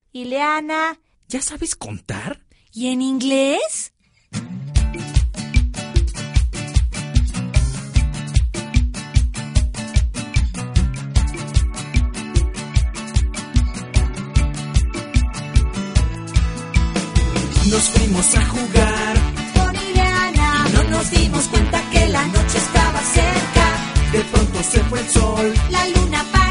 Ileana. ¿Ya sabes contar? ¿Y en inglés? Nos fuimos a jugar Con Ileana. y no nos dimos cuenta que la noche estaba cerca. De pronto se fue el sol. La luna para